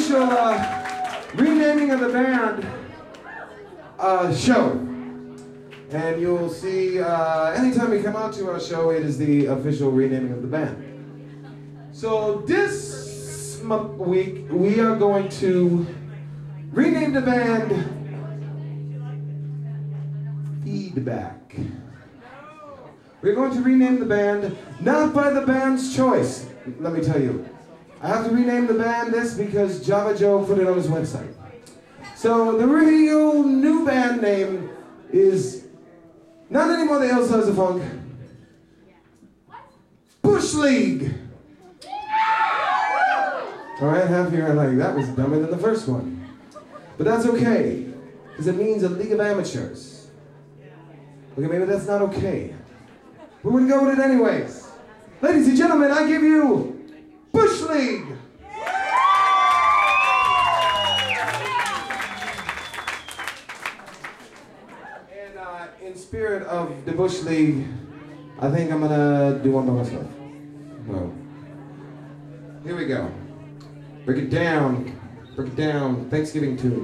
official renaming of the band show. And you'll see anytime we come out to our show, it is the official renaming of the band. So this week, we are going to rename the band Feedback. We're going to rename the band, not by the band's choice. Let me tell you. I have to rename the band this because Java Joe put it on his website. So the real new band name is not anymore the Hillsides of Funk. Bush League. Alright, half here I'm like, that was dumber than the first one. But that's okay, because it means a league of amateurs. Okay, maybe that's not okay. But we're gonna go with it anyways. Ladies and gentlemen, I give you Bush League! And in spirit of the Bush League, I think I'm gonna do one by myself. Well, here we go. Break it down, Thanksgiving tune.